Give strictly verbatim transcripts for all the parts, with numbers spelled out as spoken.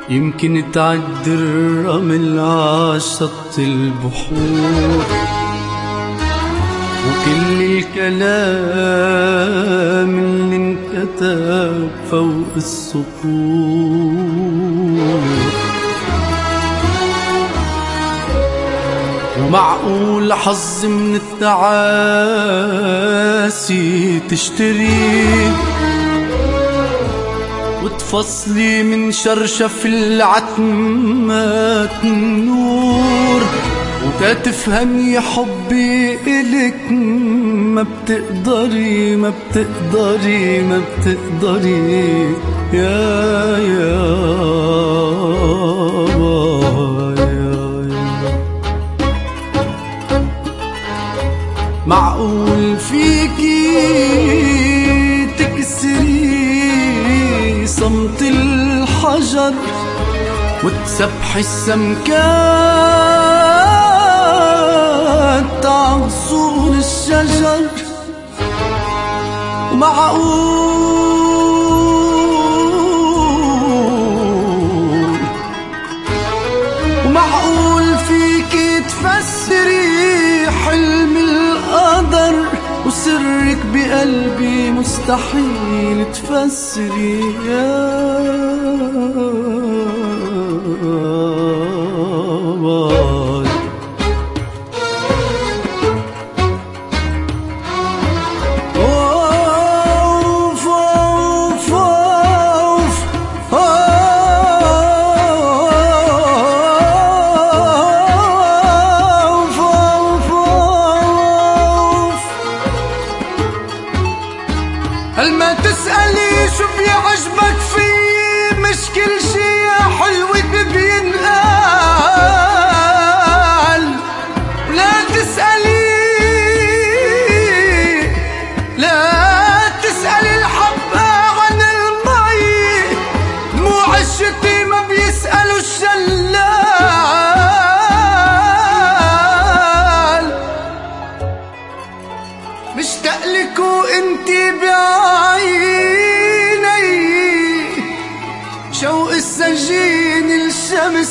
يمكن تعد الرمل عشط البحور، وكل الكلام اللي انكتب فوق السطور. ومعقول حظ من التعاسي تشتري، وتفصلي من شرشف العتمات النور، وتتفهمي حبي إلك ما بتقدري ما بتقدري ما بتقدري يا يا معقول فيكي تكسري صمت الحجر، وتسبحي السمكات عصور الشجر؟ ومعقول ومعقول فيكي تفسري حلم القدر، وسرك بقلبي مستحيل تفسري يا باي. أوف أوف أوف أوف أوف أوف. هل ما تسألي شو بيعجبك فيه؟ مش كل شي يا حلوة بينقال. لا تسألي لا تسألي الحبة عن المي، دموع الشتي ما بيسألوا الشلال. مشتاق لك وانتي بعيني، شوق السجين الشمس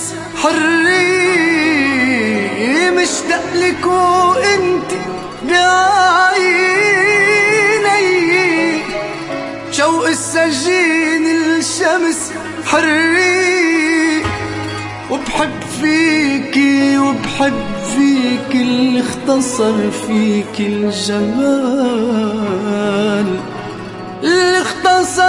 حرية. مشتاق لك وانتي بعيني، شوق السجين الشمس حرية. وبحب فيكي وبحب فيك اللي اختصر فيك الجمال، اللي اختصر